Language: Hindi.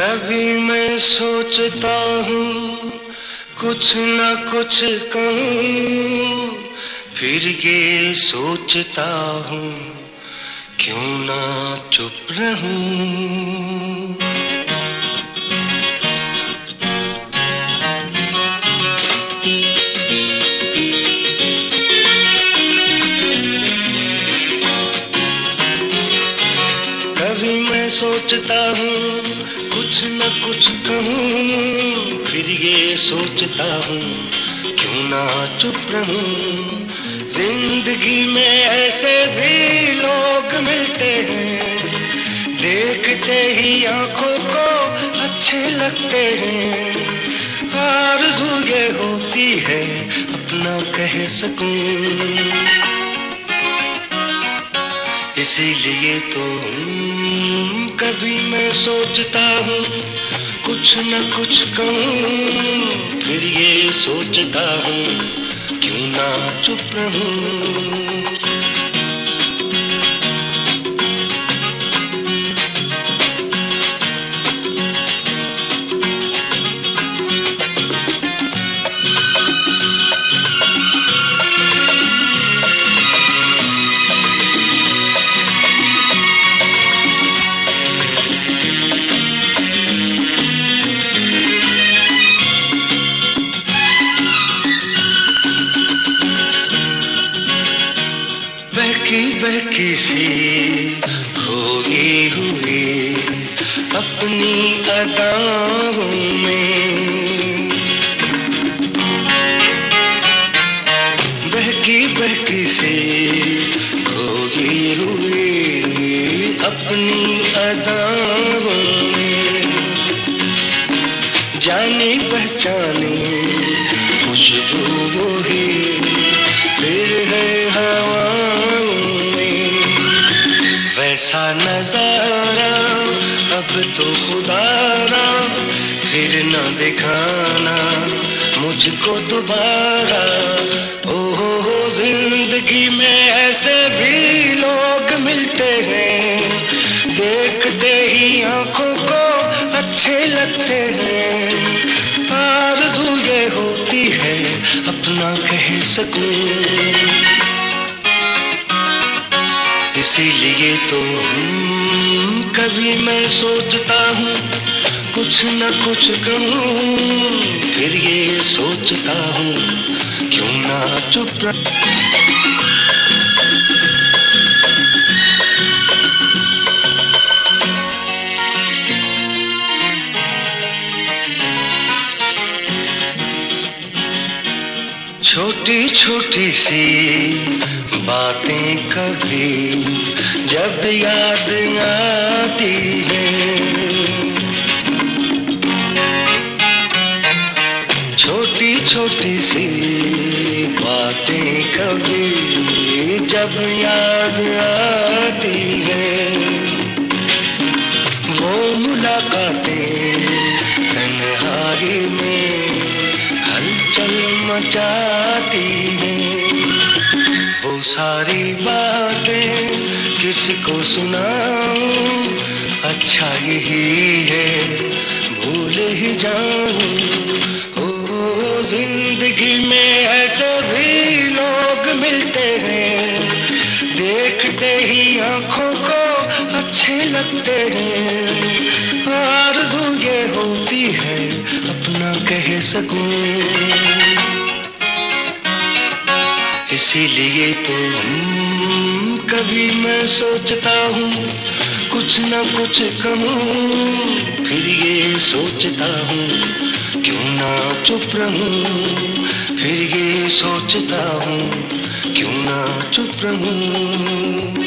कभी मैं सोचता हूँ कुछ न कुछ कहूँ, फिर ये सोचता हूँ क्यों ना चुप रहूँ। कभी मैं सोचता हूँ कुछ न कुछ कहूँ, फिर ये सोचता हूँ क्यों ना चुप रहूँ। जिंदगी में ऐसे भी लोग मिलते हैं, देखते ही आंखों को अच्छे लगते हैं। आरज़ू ये होती है अपना कह सकूं, इसीलिए तो कभी मैं सोचता हूँ कुछ न कुछ कहूँ, फिर ये सोचता हूँ क्यों ना चुप रहूँ। बहकी सी खोई हुई अपनी अदाओं में, बहकी सी खोई हुई अपनी अदाओं में। जानी पहचानी खुशबू वही फिर है हवाओं में। वैसा नजारा अब तो खुदारा फिर न दिखाना मुझको दोबारा। ओहो जिंदगी में ऐसे भी लोग मिलते हैं, देखते ही आंखों को अच्छे लगते हैं। आरज़ू ये होती है अपना कह सकूं, इसीलिए तो कभी मैं सोचता हूँ कुछ न कुछ कहूँ, फिर ये सोचता हूँ क्यों ना चुप रहूं। छोटी छोटी सी बातें कभी जब याद आती हैं, छोटी छोटी सी बातें कभी जब याद आती हैं। वो मुलाकातें तन्हाई में हलचल मचाती हैं। वो सारी बातें किसको सुनाऊं, अच्छा यही है भूल ही जाऊं। ओ जिंदगी में ऐसे भी लोग मिलते हैं, देखते ही आंखों को अच्छे लगते हैं। आरज़ू ये होती है अपना कह सकूं, इसीलिए तो कभी मैं सोचता हूँ कुछ न कुछ कहूँ, फिर ये सोचता हूँ क्यों ना चुप रहूँ। फिर ये सोचता हूँ क्यों ना चुप रहूँ।